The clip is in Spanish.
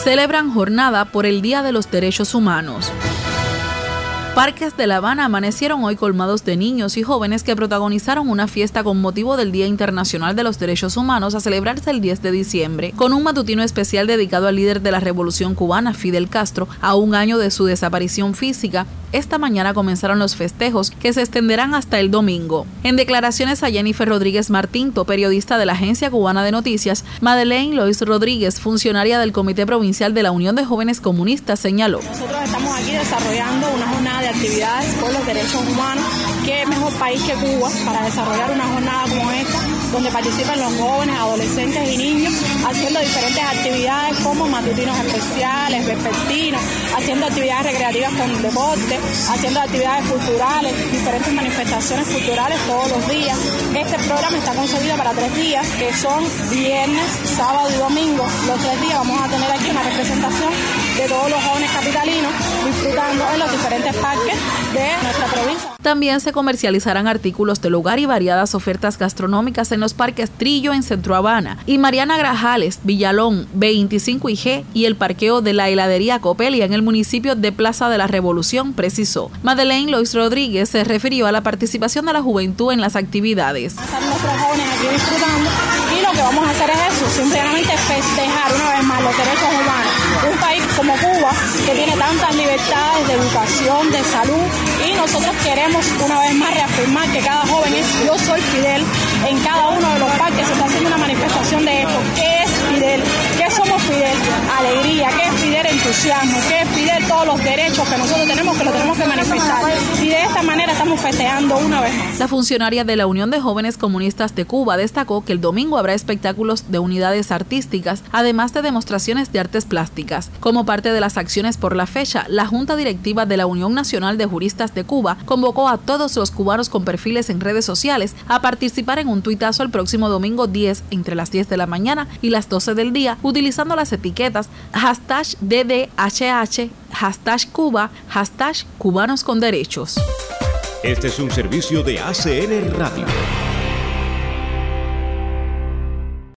celebran jornada por el Día de los Derechos Humanos. Parques de La Habana amanecieron hoy colmados de niños y jóvenes que protagonizaron una fiesta con motivo del Día Internacional de los Derechos Humanos a celebrarse el 10 de diciembre, con un matutino especial dedicado al líder de la Revolución Cubana, Fidel Castro, a un año de su desaparición física. Esta mañana comenzaron los festejos que se extenderán hasta el domingo. En declaraciones a Jennifer Rodríguez Martinto, periodista de la Agencia Cubana de Noticias, Madeleine Lois Rodríguez, funcionaria del Comité Provincial de la Unión de Jóvenes Comunistas, señaló: nosotros estamos aquí desarrollando una jornada de actividades por los derechos humanos. ¿Qué mejor país que Cuba para desarrollar una jornada como esta, donde participan los jóvenes, adolescentes y niños, haciendo diferentes actividades como matutinos especiales, vespertinos, haciendo actividades recreativas con deporte, haciendo actividades culturales, diferentes manifestaciones culturales todos los días? Este programa está concebido para 3 días, que son viernes, sábado y domingo. Los 3 días vamos a tener aquí una representación de todos los jóvenes capitalinos disfrutando en los diferentes parques de nuestra provincia. También se comercializarán artículos del hogar y variadas ofertas gastronómicas en los parques Trillo en Centro Habana y Mariana Grajales, Villalón, B25IG y el parqueo de la heladería Copelia en el municipio de Plaza de la Revolución, precisó. Madeleine Lois Rodríguez se refirió a la participación de la juventud en las actividades. Están nuestros jóvenes aquí disfrutando y lo que vamos a hacer es eso, simplemente festejar una vez más los derechos humanos. Un país como Cuba, que tiene tantas libertades de educación, de salud, y nosotros queremos una vez más reafirmar que cada joven es yo soy Fidel. En cada uno de los parques se está haciendo una manifestación de esto. ¿Qué es Fidel? ¿Qué somos Fidel? Alegría. ¿Qué es Fidel? Entusiasmo. ¿Qué es Fidel? Todos los derechos que nosotros tenemos, que los tenemos que manifestar. Y de esta manera estamos festejando una vez más. La funcionaria de la Unión de Jóvenes Comunistas de Cuba destacó que el domingo habrá espectáculos de unidades artísticas, además de demostraciones de artes plásticas. Como parte de las acciones por la fecha, la Junta Directiva de la Unión Nacional de Juristas de Cuba convocó a todos los cubanos con perfiles en redes sociales a participar en un tuitazo el próximo domingo 10 entre las 10 de la mañana y las 12 del día, utilizando las etiquetas #DDHH, #Cuba, #Cubanos con Derechos. Este es un servicio de ACN Radio.